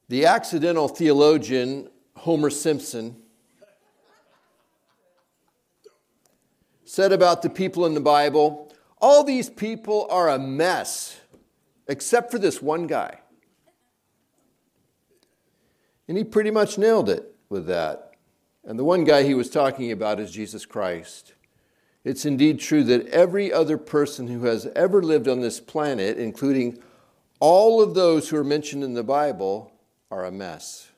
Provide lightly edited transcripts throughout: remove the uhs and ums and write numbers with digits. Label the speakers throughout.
Speaker 1: The accidental theologian Homer Simpson said about the people in the Bible, all these people are a mess, except for this one guy. And he pretty much nailed it with that. And the one guy he was talking about is Jesus Christ. It's indeed true that every other person who has ever lived on this planet, including all of those who are mentioned in the Bible, are a mess.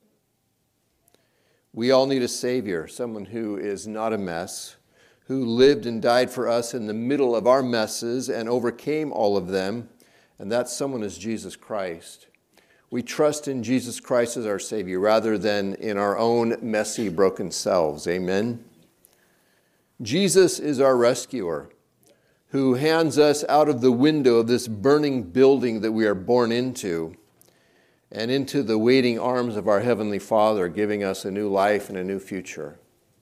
Speaker 1: We all need a Savior, someone who is not a mess, who lived and died for us in the middle of our messes and overcame all of them, and that someone is Jesus Christ. We trust in Jesus Christ as our Savior rather than in our own messy, broken selves. Amen? Jesus is our rescuer who hands us out of the window of this burning building that we are born into and into the waiting arms of our Heavenly Father, giving us a new life and a new future.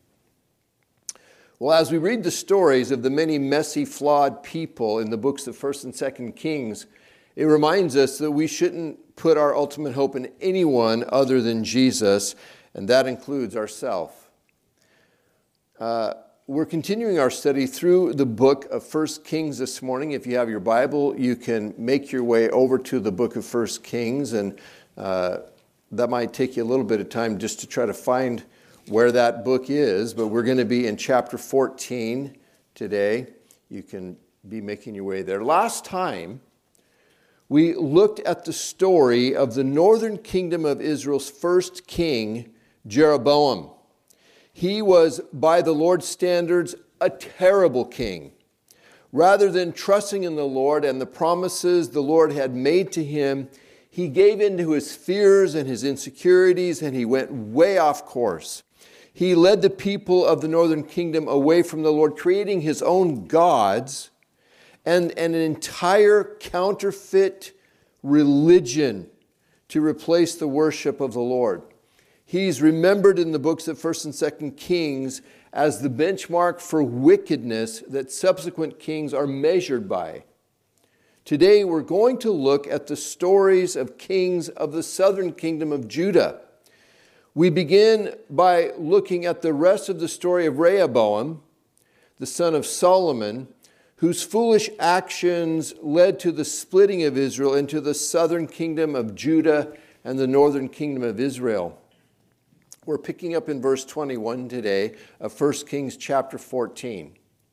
Speaker 1: Well, as we read the stories of the many messy, flawed people in the books of 1st and 2nd Kings, it reminds us that we shouldn't put our ultimate hope in anyone other than Jesus, and that includes ourselves. We're continuing our study through the book of 1 Kings this morning. If you have your Bible, you can make your way over to the book of 1 Kings, and that might take you a little bit of time just to try to find where that book is, but we're going to be in chapter 14 today. You can be making your way there. Last time, we looked at the story of the northern kingdom of Israel's first king, Jeroboam. He was, by the Lord's standards, a terrible king. Rather than trusting in the Lord and the promises the Lord had made to him, he gave in to his fears and his insecurities, and he went way off course. He led the people of the northern kingdom away from the Lord, creating his own gods and an entire counterfeit religion to replace the worship of the Lord. He's remembered in the books of 1st and 2nd Kings as the benchmark for wickedness that subsequent kings are measured by. Today we're going to look at the stories of kings of the southern kingdom of Judah. We begin by looking at the rest of the story of Rehoboam, the son of Solomon, whose foolish actions led to the splitting of Israel into the southern kingdom of Judah and the northern kingdom of Israel. We're picking up in verse 21 today of 1 Kings chapter 14.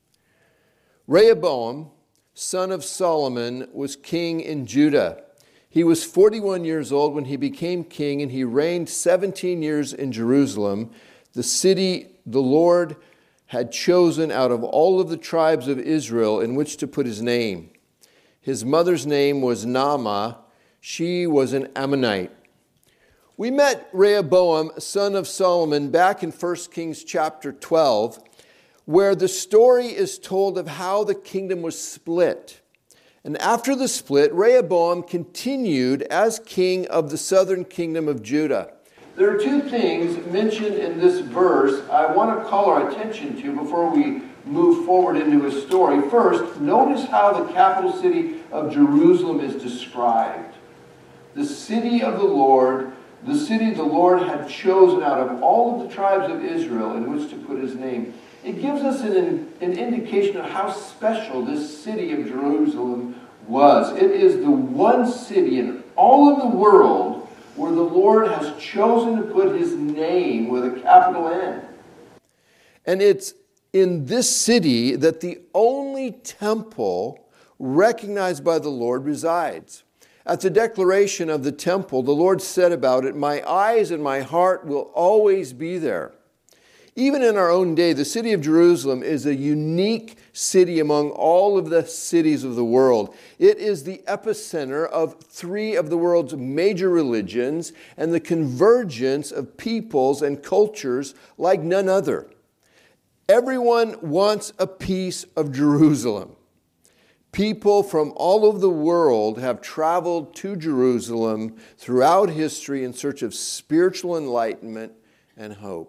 Speaker 1: Rehoboam, son of Solomon, was king in Judah. He was 41 years old when he became king, and he reigned 17 years in Jerusalem, the city the Lord had chosen out of all of the tribes of Israel in which to put his name. His mother's name was Naamah. She was an Ammonite. We met Rehoboam, son of Solomon, back in 1 Kings chapter 12, where the story is told of how the kingdom was split. And after the split, Rehoboam continued as king of the southern kingdom of Judah. There are two things mentioned in this verse I want to call our attention to before we move forward into his story. First, notice how the capital city of Jerusalem is described. The city of the Lord, the city the Lord had chosen out of all of the tribes of Israel in which to put his name. It gives us an indication of how special this city of Jerusalem was. It is the one city in all of the world where the Lord has chosen to put his name with a capital N. And it's in this city that the only temple recognized by the Lord resides. At the declaration of the temple, the Lord said about it, "My eyes and my heart will always be there." Even in our own day, the city of Jerusalem is a unique city among all of the cities of the world. It is the epicenter of three of the world's major religions and the convergence of peoples and cultures like none other. Everyone wants a piece of Jerusalem. People from all over the world have traveled to Jerusalem throughout history in search of spiritual enlightenment and hope.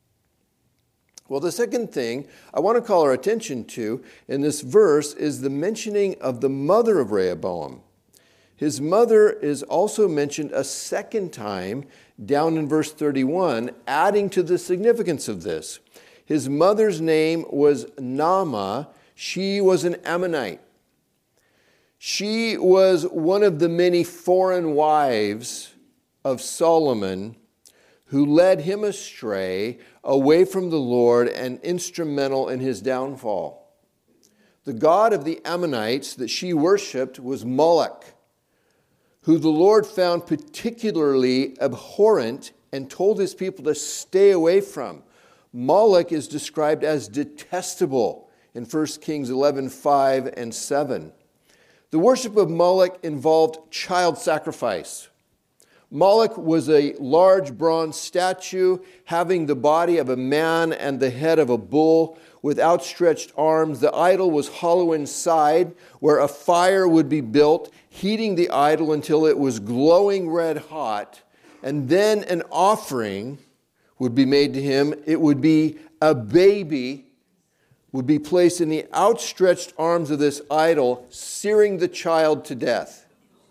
Speaker 1: Well, the second thing I want to call our attention to in this verse is the mentioning of the mother of Rehoboam. His mother is also mentioned a second time down in verse 31, adding to the significance of this. His mother's name was Naamah. She was an Ammonite. She was one of the many foreign wives of Solomon who led him astray away from the Lord and instrumental in his downfall. The god of the Ammonites that she worshipped was Moloch, who the Lord found particularly abhorrent and told his people to stay away from. Moloch is described as detestable in 1 Kings 11:5 and 7. The worship of Moloch involved child sacrifice. Moloch was a large bronze statue having the body of a man and the head of a bull with outstretched arms. The idol was hollow inside, where a fire would be built, heating the idol until it was glowing red hot, and then an offering would be made to him. It would be a baby would be placed in the outstretched arms of this idol, searing the child to death.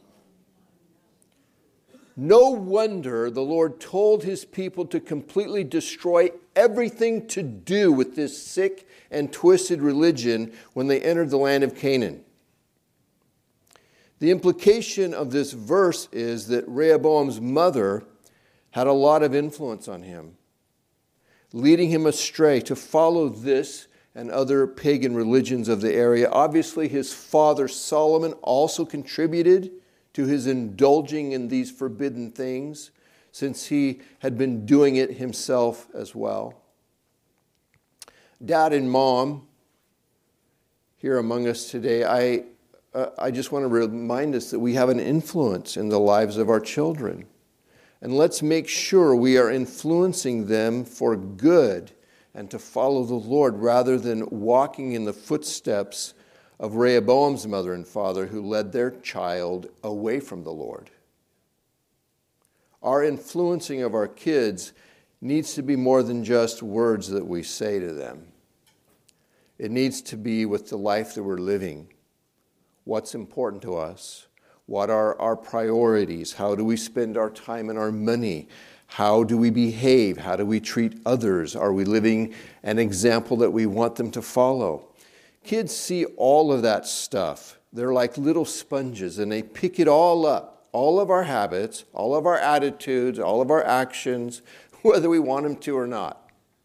Speaker 1: No wonder the Lord told his people to completely destroy everything to do with this sick and twisted religion when they entered the land of Canaan. The implication of this verse is that Rehoboam's mother had a lot of influence on him, leading him astray to follow this and other pagan religions of the area. Obviously, his father Solomon also contributed to his indulging in these forbidden things, since he had been doing it himself as well. Dad and Mom, here among us today, I just want to remind us that we have an influence in the lives of our children. And let's make sure we are influencing them for good and to follow the Lord rather than walking in the footsteps of Rehoboam's mother and father who led their child away from the Lord. Our influencing of our kids needs to be more than just words that we say to them. It needs to be with the life that we're living. What's important to us? What are our priorities? How do we spend our time and our money? How do we behave? How do we treat others? Are we living an example that we want them to follow? Kids see all of that stuff. They're like little sponges, and they pick it all up. All of our habits, all of our attitudes, all of our actions, whether we want them to or not.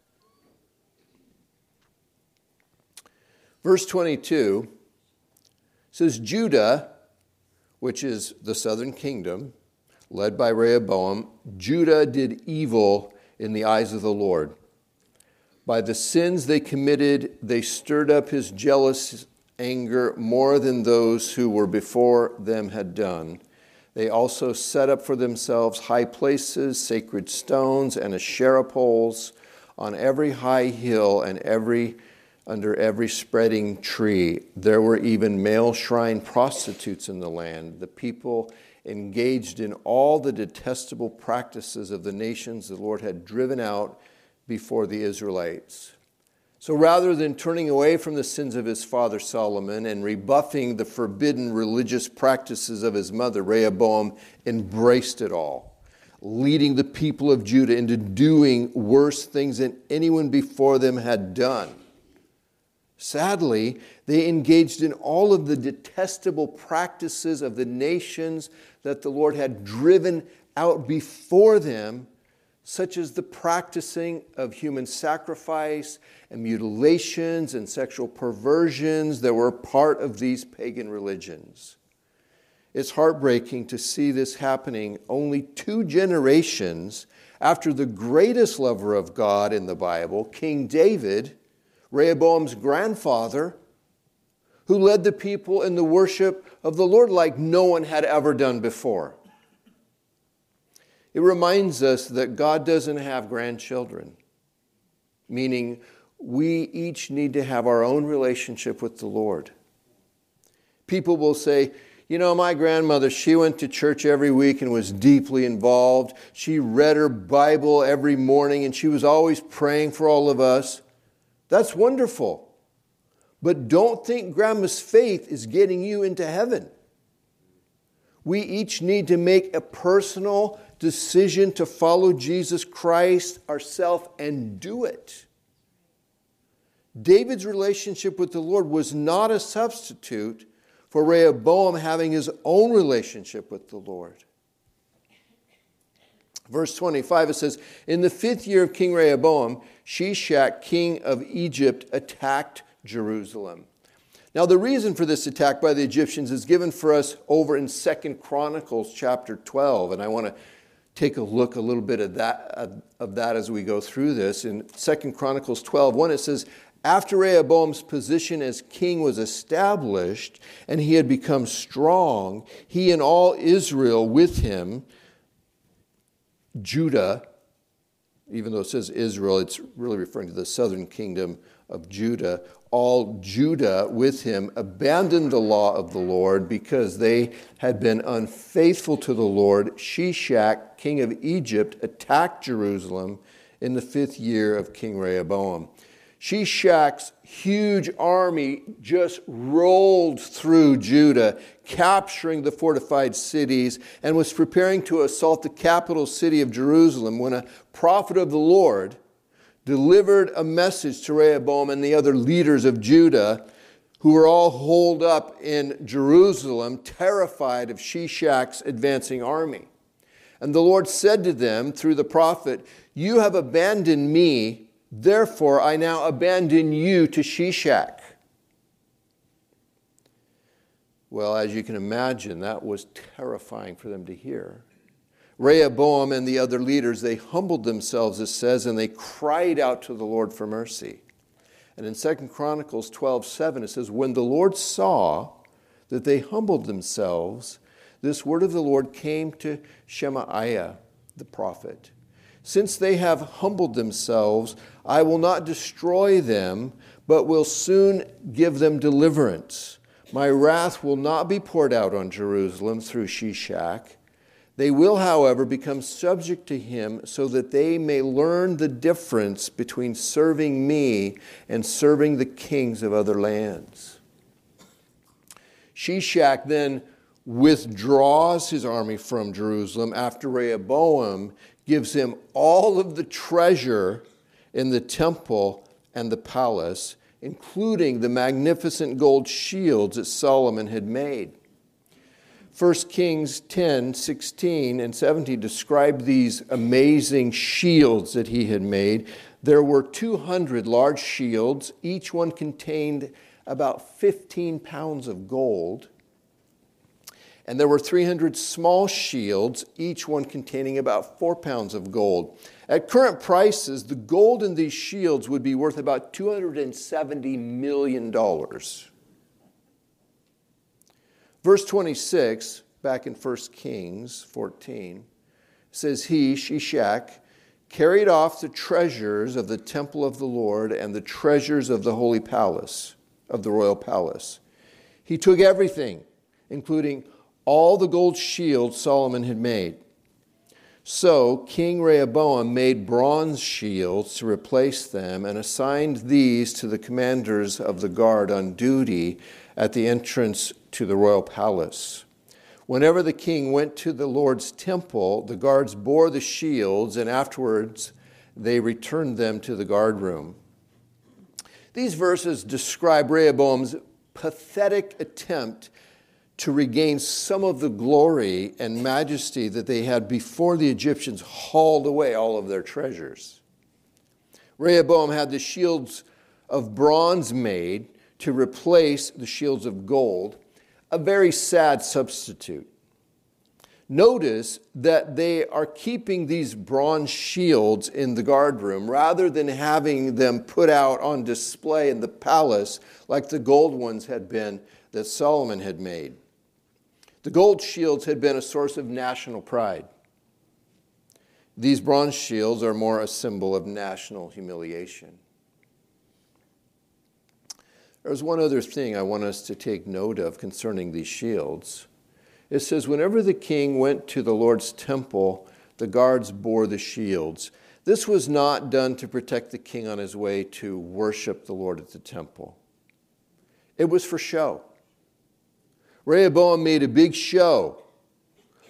Speaker 1: Verse 22 says, Judah, which is the southern kingdom, led by Rehoboam, Judah did evil in the eyes of the Lord. By the sins they committed, they stirred up his jealous anger more than those who were before them had done. They also set up for themselves high places, sacred stones, and Asherah poles on every high hill and under every spreading tree. There were even male shrine prostitutes in the land. The people engaged in all the detestable practices of the nations the Lord had driven out before the Israelites. So rather than turning away from the sins of his father Solomon and rebuffing the forbidden religious practices of his mother, Rehoboam embraced it all, leading the people of Judah into doing worse things than anyone before them had done. Sadly, they engaged in all of the detestable practices of the nations that the Lord had driven out before them, such as the practicing of human sacrifice and mutilations and sexual perversions that were part of these pagan religions. It's heartbreaking to see this happening only 2 generations after the greatest lover of God in the Bible, King David, Rehoboam's grandfather, who led the people in the worship of the Lord like no one had ever done before. It reminds us that God doesn't have grandchildren, meaning we each need to have our own relationship with the Lord. People will say, you know, my grandmother, she went to church every week and was deeply involved. She read her Bible every morning and she was always praying for all of us. That's wonderful. But don't think grandma's faith is getting you into heaven. We each need to make a personal decision to follow Jesus Christ ourselves and do it. David's relationship with the Lord was not a substitute for Rehoboam having his own relationship with the Lord. Verse 25, it says, in the 5th year of King Rehoboam, Shishak, king of Egypt, attacked Jerusalem. Now, the reason for this attack by the Egyptians is given for us over in 2 Chronicles chapter 12, and I want to take a look a little bit at that as we go through this. In 2 Chronicles 12:1, it says, after Rehoboam's position as king was established and he had become strong, he and all Israel with him, Judah, even though it says Israel, it's really referring to the southern kingdom of Judah. All Judah with him abandoned the law of the Lord because they had been unfaithful to the Lord. Shishak, king of Egypt, attacked Jerusalem in the 5th year of King Rehoboam. Shishak's huge army just rolled through Judah, capturing the fortified cities, and was preparing to assault the capital city of Jerusalem when a prophet of the Lord delivered a message to Rehoboam and the other leaders of Judah, who were all holed up in Jerusalem, terrified of Shishak's advancing army. And the Lord said to them through the prophet, you have abandoned me, therefore I now abandon you to Shishak. Well, as you can imagine, that was terrifying for them to hear. Rehoboam and the other leaders, they humbled themselves, it says, and they cried out to the Lord for mercy. And in 2 Chronicles 12:7, it says, when the Lord saw that they humbled themselves, this word of the Lord came to Shemaiah, the prophet. Since they have humbled themselves, I will not destroy them, but will soon give them deliverance. My wrath will not be poured out on Jerusalem through Shishak. They will, however, become subject to him so that they may learn the difference between serving me and serving the kings of other lands. Shishak then withdraws his army from Jerusalem after Rehoboam gives him all of the treasure in the temple and the palace, including the magnificent gold shields that Solomon had made. 1 Kings 10:16 and 17 describe these amazing shields that he had made. There were 200 large shields. Each one contained about 15 pounds of gold. And there were 300 small shields, each one containing about 4 pounds of gold. At current prices, the gold in these shields would be worth about $270 million. Verse 26, back in 1 Kings 14, says, he, Shishak, carried off the treasures of the temple of the Lord and the treasures of the holy palace, of the royal palace. He took everything, including all the gold shields Solomon had made. So King Rehoboam made bronze shields to replace them and assigned these to the commanders of the guard on duty at the entrance to the royal palace. Whenever the king went to the Lord's temple, the guards bore the shields, and afterwards they returned them to the guard room. These verses describe Rehoboam's pathetic attempt to regain some of the glory and majesty that they had before the Egyptians hauled away all of their treasures. Rehoboam had the shields of bronze made to replace the shields of gold, a very sad substitute. Notice that they are keeping these bronze shields in the guard room rather than having them put out on display in the palace like the gold ones had been that Solomon had made. The gold shields had been a source of national pride. These bronze shields are more a symbol of national humiliation. There's one other thing I want us to take note of concerning these shields. It says, whenever the king went to the Lord's temple, the guards bore the shields. This was not done to protect the king on his way to worship the Lord at the temple. It was for show. Rehoboam made a big show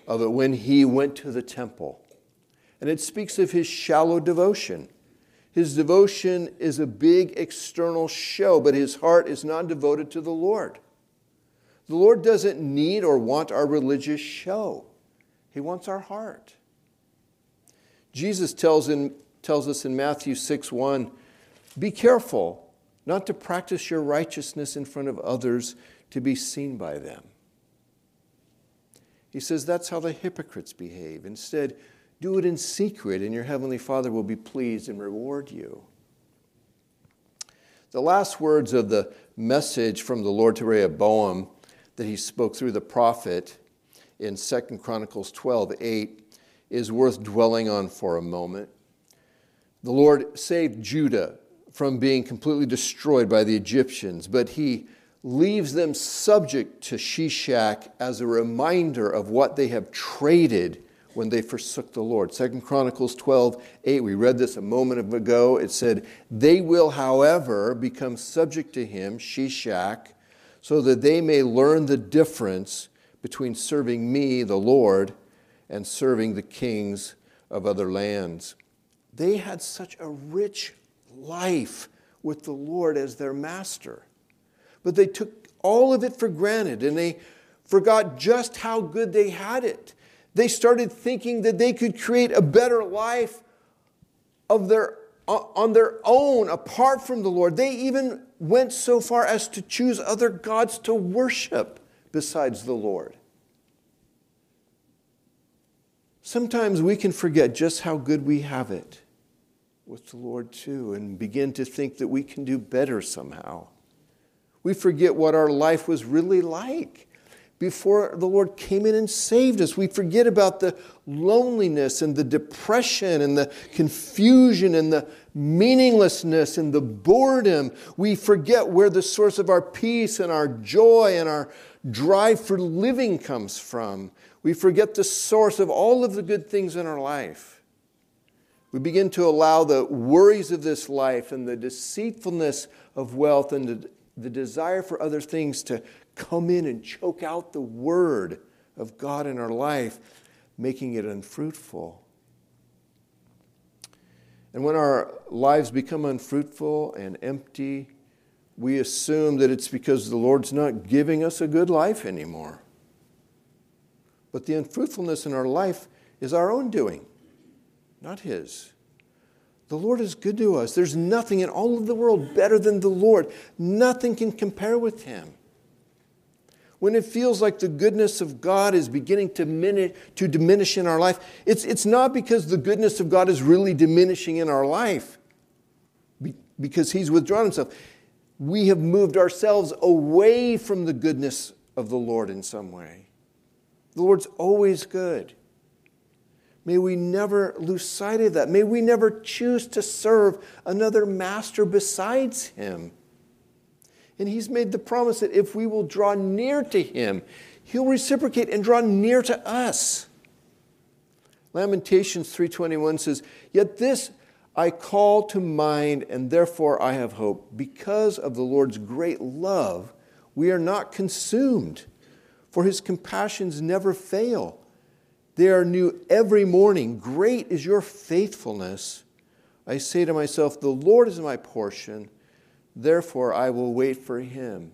Speaker 1: of it when he went to the temple. And it speaks of his shallow devotion. His devotion is a big external show, but his heart is not devoted to the Lord. The Lord doesn't need or want our religious show. He wants our heart. Jesus tells us in Matthew 6:1, be careful not to practice your righteousness in front of others to be seen by them. He says that's how the hypocrites behave. Instead, do it in secret, and your heavenly Father will be pleased and reward you. The last words of the message from the Lord to Rehoboam that he spoke through the prophet in 2 Chronicles 12:8 is worth dwelling on for a moment. The Lord saved Judah from being completely destroyed by the Egyptians, but he leaves them subject to Shishak as a reminder of what they have traded when they forsook the Lord. 2 Chronicles 12:8, we read this a moment ago. It said, they will, however, become subject to him, Shishak, so that they may learn the difference between serving me, the Lord, and serving the kings of other lands. They had such a rich life with the Lord as their master. But they took all of it for granted, and they forgot just how good they had it. They started thinking that they could create a better life on their own, apart from the Lord. They even went so far as to choose other gods to worship besides the Lord. Sometimes we can forget just how good we have it with the Lord too, and begin to think that we can do better somehow. We forget what our life was really like before the Lord came in and saved us. We forget about the loneliness and the depression and the confusion and the meaninglessness and the boredom. We forget where the source of our peace and our joy and our drive for living comes from. We forget the source of all of the good things in our life. We begin to allow the worries of this life and the deceitfulness of wealth and the desire for other things to come in and choke out the word of God in our life, making it unfruitful. And when our lives become unfruitful and empty, we assume that it's because the Lord's not giving us a good life anymore. But the unfruitfulness in our life is our own doing, not His. The Lord is good to us. There's nothing in all of the world better than the Lord. Nothing can compare with Him. When it feels like the goodness of God is beginning to diminish in our life, it's not because the goodness of God is really diminishing in our life, because He's withdrawn Himself. We have moved ourselves away from the goodness of the Lord in some way. The Lord's always good. May we never lose sight of that. May we never choose to serve another master besides Him. And He's made the promise that if we will draw near to Him, He'll reciprocate and draw near to us. Lamentations 3:21 says, "Yet this I call to mind, and therefore I have hope. Because of the Lord's great love, we are not consumed, for His compassions never fail. They are new every morning. Great is your faithfulness. I say to myself, the Lord is my portion. Therefore, I will wait for Him."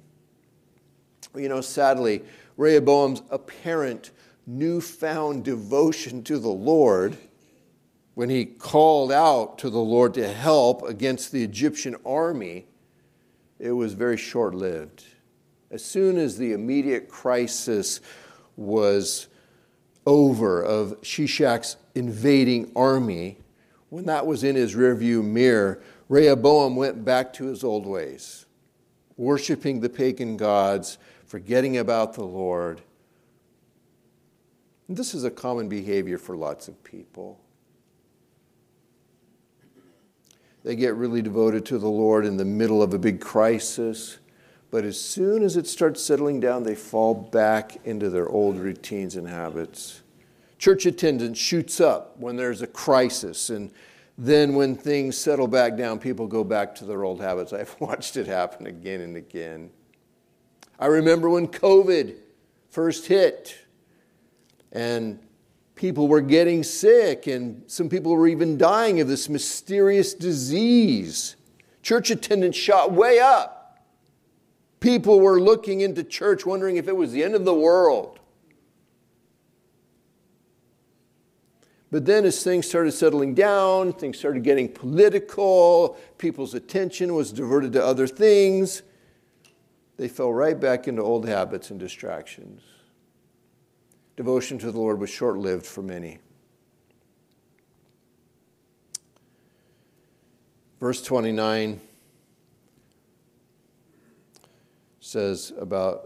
Speaker 1: Sadly, Rehoboam's apparent newfound devotion to the Lord, when he called out to the Lord to help against the Egyptian army, it was very short-lived. As soon as the immediate crisis was over of Shishak's invading army, when that was in his rearview mirror, Rehoboam went back to his old ways, worshiping the pagan gods, forgetting about the Lord. And this is a common behavior for lots of people. They get really devoted to the Lord in the middle of a big crisis, but as soon as it starts settling down, they fall back into their old routines and habits. Church attendance shoots up when there's a crisis, and then when things settle back down, people go back to their old habits. I've watched it happen again and again. I remember when COVID first hit. And people were getting sick, and some people were even dying of this mysterious disease. Church attendance shot way up. People were looking into church wondering if it was the end of the world. But then as things started settling down, things started getting political, people's attention was diverted to other things, they fell right back into old habits and distractions. Devotion to the Lord was short-lived for many. Verse 29 says about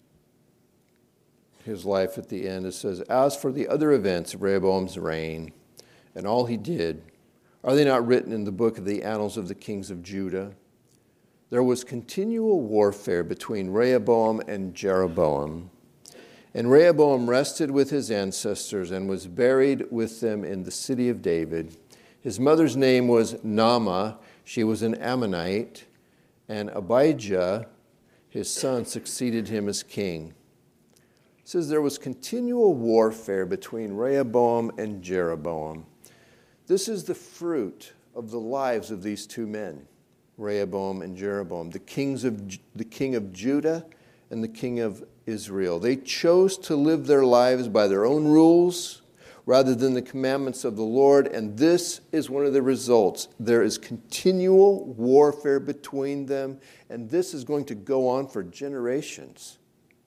Speaker 1: his life at the end. It says, as for the other events of Rehoboam's reign and all he did, are they not written in the book of the annals of the kings of Judah? There was continual warfare between Rehoboam and Jeroboam. And Rehoboam rested with his ancestors and was buried with them in the city of David. His mother's name was Naamah. She was an Ammonite. And Abijah, his son, succeeded him as king. It says there was continual warfare between Rehoboam and Jeroboam. This is the fruit of the lives of these two men, Rehoboam and Jeroboam, the king of Judah and the king of Israel. They chose to live their lives by their own rules rather than the commandments of the Lord, and this is one of the results. There is continual warfare between them, and this is going to go on for generations.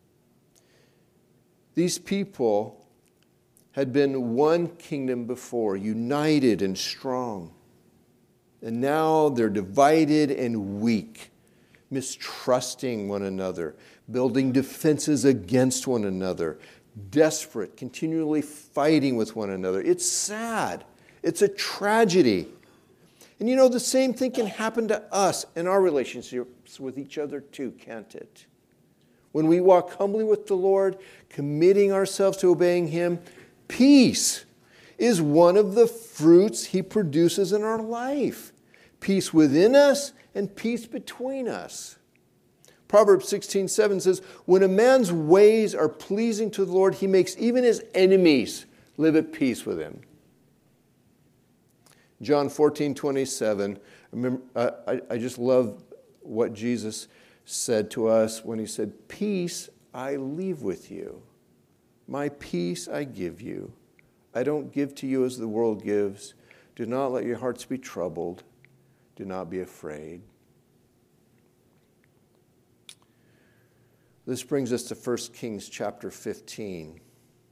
Speaker 1: These people had been one kingdom before, united and strong. And now they're divided and weak, mistrusting one another, building defenses against one another, desperate, continually fighting with one another. It's sad. It's a tragedy. And you know, the same thing can happen to us in our relationships with each other too, can't it? When we walk humbly with the Lord, committing ourselves to obeying Him, peace is one of the fruits He produces in our life. Peace within us and peace between us. Proverbs 16:7 says, when a man's ways are pleasing to the Lord, He makes even his enemies live at peace with him. John 14:27, I just love what Jesus said to us when He said, peace I leave with you. My peace I give you. I don't give to you as the world gives. Do not let your hearts be troubled. Do not be afraid. This brings us to 1 Kings chapter 15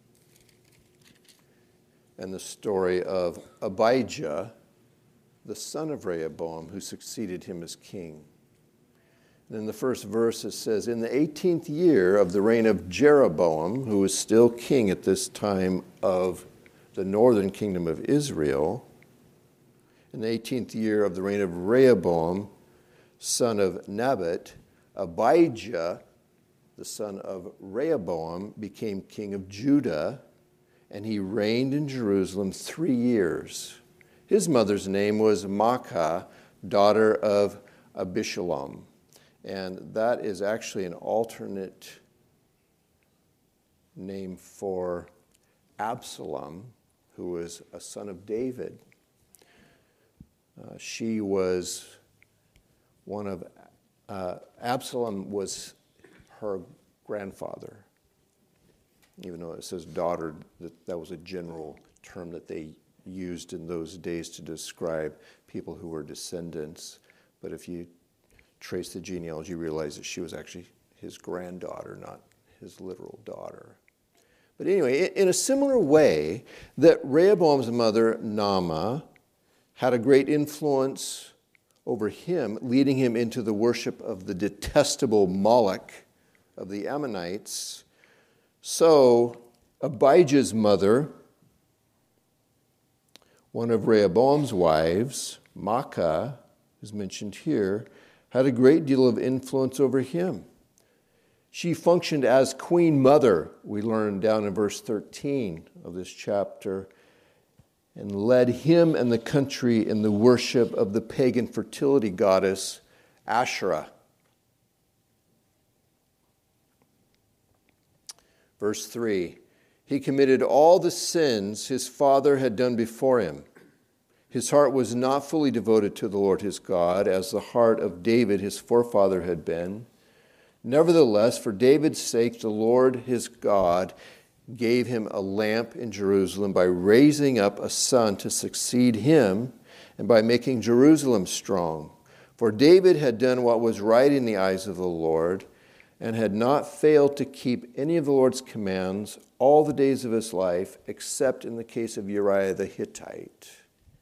Speaker 1: and the story of Abijah, the son of Rehoboam, who succeeded him as king. And in the first verse it says, in the 18th year of the reign of Jeroboam, who was still king at this time of the northern kingdom of Israel, in the 18th year of the reign of Rehoboam, son of Nebat, Abijah, the son of Rehoboam, became king of Judah, and he reigned in Jerusalem 3 years. His mother's name was Maacah, daughter of Abishalom. And that is actually an alternate name for Absalom, who was a son of David. She was one of, Absalom was her grandfather. Even though it says daughter, that was a general term that they used in those days to describe people who were descendants. But if you trace the genealogy, you realize that she was actually his granddaughter, not his literal daughter. But anyway, in a similar way that Rehoboam's mother, Naamah, had a great influence over him, leading him into the worship of the detestable Moloch of the Ammonites, so Abijah's mother, one of Rehoboam's wives, Maacah, who's mentioned here, had a great deal of influence over him. She functioned as queen mother, we learn down in verse 13 of this chapter, and led him and the country in the worship of the pagan fertility goddess Asherah. Verse 3, He committed all the sins his father had done before him. His heart was not fully devoted to the Lord his God, as the heart of David his forefather had been. Nevertheless, for David's sake, the Lord his God gave him a lamp in Jerusalem by raising up a son to succeed him and by making Jerusalem strong. For David had done what was right in the eyes of the Lord and had not failed to keep any of the Lord's commands all the days of his life, except in the case of Uriah the Hittite,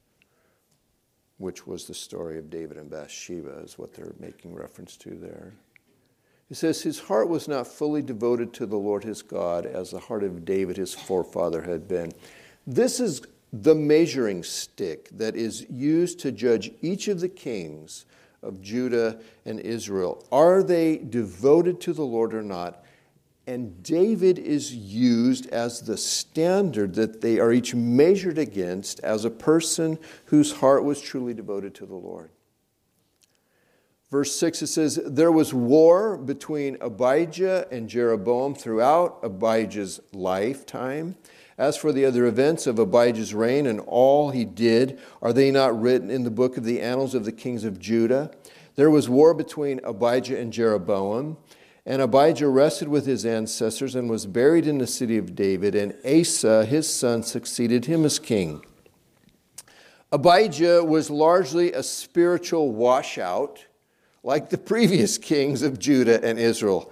Speaker 1: which was the story of David and Bathsheba, is what they're making reference to there. It says, his heart was not fully devoted to the Lord his God, as the heart of David his forefather had been. This is the measuring stick that is used to judge each of the kings of Judah and Israel. Are they devoted to the Lord or not? And David is used as the standard that they are each measured against as a person whose heart was truly devoted to the Lord. Verse 6, it says, there was war between Abijah and Jeroboam throughout Abijah's lifetime. As for the other events of Abijah's reign and all he did, are they not written in the book of the annals of the kings of Judah? There was war between Abijah and Jeroboam, and Abijah rested with his ancestors and was buried in the city of David, and Asa, his son, succeeded him as king. Abijah was largely a spiritual washout, like the previous kings of Judah and Israel.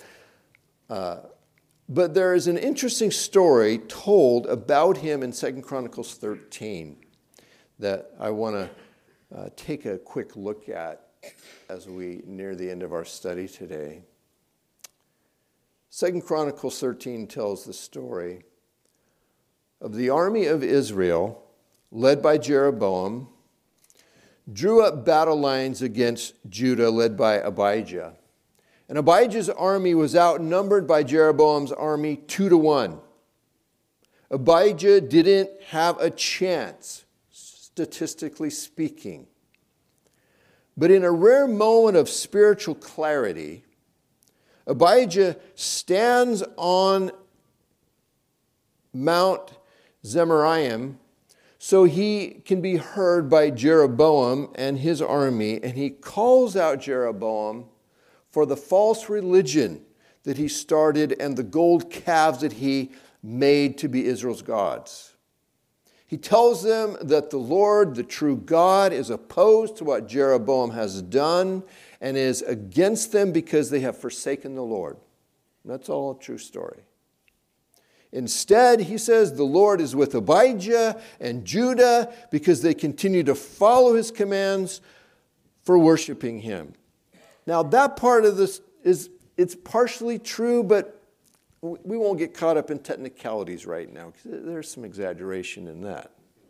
Speaker 1: But there is an interesting story told about him in 2 Chronicles 13 that I want to take a quick look at as we near the end of our study today. 2 Chronicles 13 tells the story of the army of Israel, led by Jeroboam, drew up battle lines against Judah, led by Abijah. And Abijah's army was outnumbered by Jeroboam's army 2-1. Abijah didn't have a chance, statistically speaking. But in a rare moment of spiritual clarity, Abijah stands on Mount Zemaraim so he can be heard by Jeroboam and his army, and he calls out Jeroboam for the false religion that he started and the gold calves that he made to be Israel's gods. He tells them that the Lord, the true God, is opposed to what Jeroboam has done and is against them because they have forsaken the Lord. And that's all a true story. Instead, he says the Lord is with Abijah and Judah because they continue to follow his commands for worshiping him. Now, that part of this it's partially true, but we won't get caught up in technicalities right now because there's some exaggeration in that.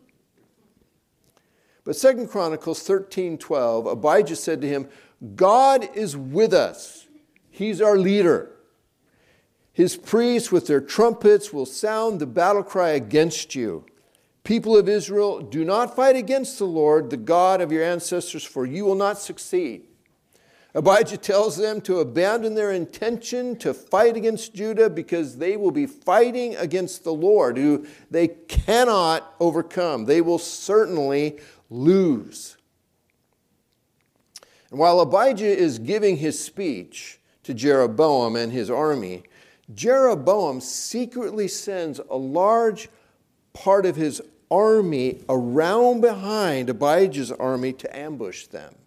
Speaker 1: But 2 Chronicles 13:12, Abijah said to him, God is with us. He's our leader. His priests with their trumpets will sound the battle cry against you. People of Israel, do not fight against the Lord, the God of your ancestors, for you will not succeed. Abijah tells them to abandon their intention to fight against Judah because they will be fighting against the Lord, who they cannot overcome. They will certainly lose. And while Abijah is giving his speech to Jeroboam and his army, Jeroboam secretly sends a large part of his army around behind Abijah's army to ambush them.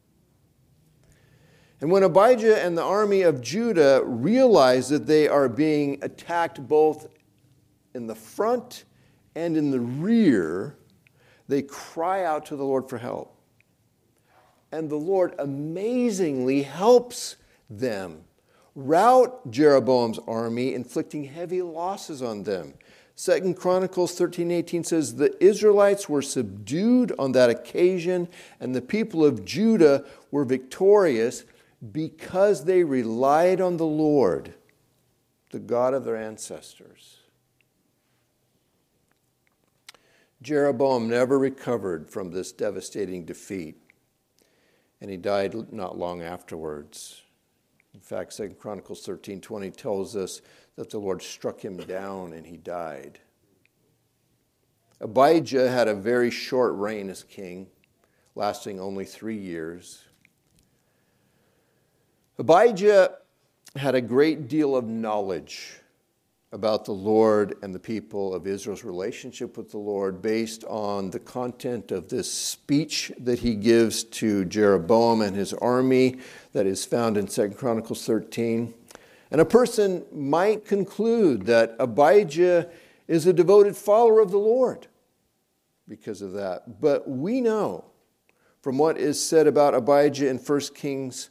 Speaker 1: And when Abijah and the army of Judah realize that they are being attacked both in the front and in the rear, they cry out to the Lord for help. And the Lord amazingly helps them rout Jeroboam's army, inflicting heavy losses on them. 2 Chronicles 13:18 says, the Israelites were subdued on that occasion, and the people of Judah were victorious because they relied on the Lord, the God of their ancestors. Jeroboam never recovered from this devastating defeat, and he died not long afterwards. In fact, 2 Chronicles 13:20 tells us that the Lord struck him down and he died. Abijah had a very short reign as king, lasting only 3 years. Abijah had a great deal of knowledge about the Lord and the people of Israel's relationship with the Lord based on the content of this speech that he gives to Jeroboam and his army that is found in 2 Chronicles 13. And a person might conclude that Abijah is a devoted follower of the Lord because of that. But we know from what is said about Abijah in 1 Kings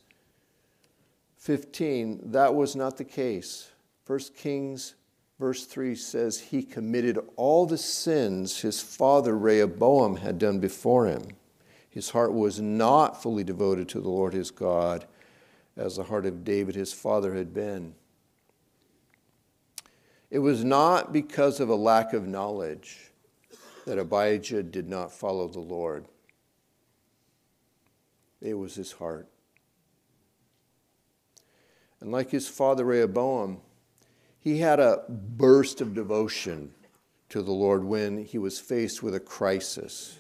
Speaker 1: 15, that was not the case. 1 Kings verse 3 says he committed all the sins his father Rehoboam had done before him. His heart was not fully devoted to the Lord his God as the heart of David his father had been. It was not because of a lack of knowledge that Abijah did not follow the Lord. It was his heart. And like his father Rehoboam, he had a burst of devotion to the Lord when he was faced with a crisis.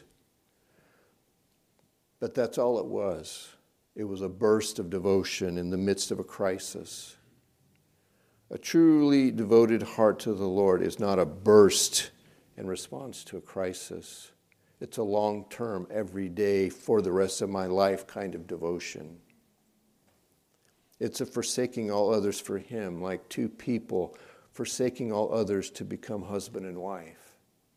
Speaker 1: But that's all it was. It was a burst of devotion in the midst of a crisis. A truly devoted heart to the Lord is not a burst in response to a crisis. It's a long-term, every day, for the rest of my life kind of devotion. It's a forsaking all others for him, like two people forsaking all others to become husband and wife.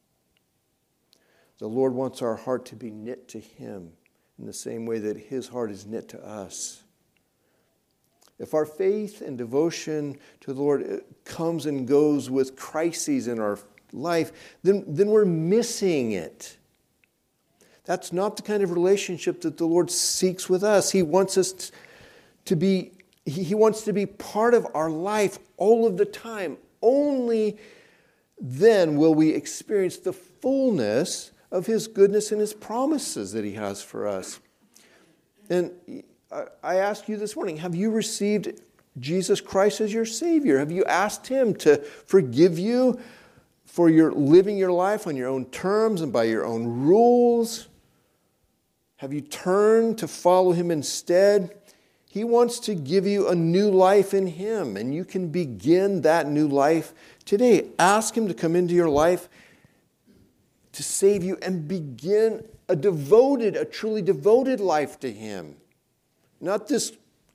Speaker 1: The Lord wants our heart to be knit to him in the same way that his heart is knit to us. If our faith and devotion to the Lord comes and goes with crises in our life, then we're missing it. That's not the kind of relationship that the Lord seeks with us. He wants us to be He wants to be part of our life all of the time. Only then will we experience the fullness of his goodness and his promises that he has for us. And I ask you this morning, have you received Jesus Christ as your Savior? Have you asked him to forgive you for your living your life on your own terms and by your own rules? Have you turned to follow him instead? He wants to give you a new life in him, and you can begin that new life today. Ask him to come into your life to save you and begin a truly devoted life to him. Not this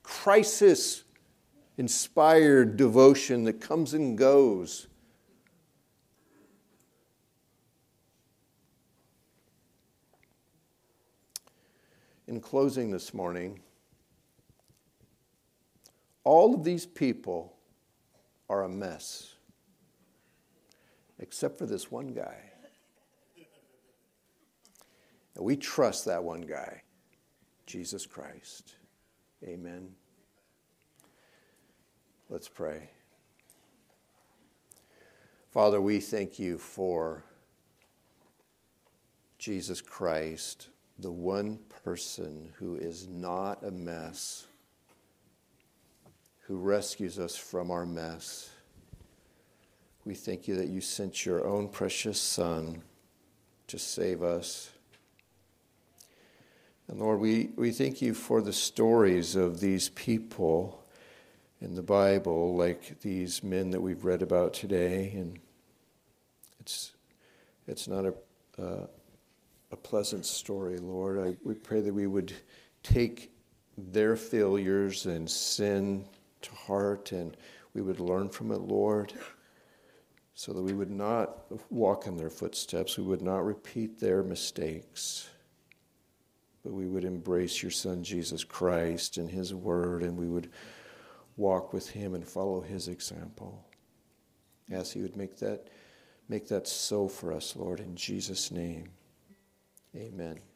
Speaker 1: crisis-inspired devotion that comes and goes. In closing this morning, all of these people are a mess, except for this one guy. And we trust that one guy, Jesus Christ. Amen. Let's pray. Father, we thank you for Jesus Christ, the one person who is not a mess, who rescues us from our mess. We thank you that you sent your own precious Son to save us. And Lord, we thank you for the stories of these people in the Bible, like these men that we've read about today. And it's not a pleasant story, Lord. We pray that we would take their failures and sin to heart, and we would learn from it, Lord, so that we would not walk in their footsteps, we would not repeat their mistakes, but we would embrace your Son, Jesus Christ, and his word, and we would walk with him and follow his example. Ask he would make that so for us, Lord, in Jesus' name. Amen.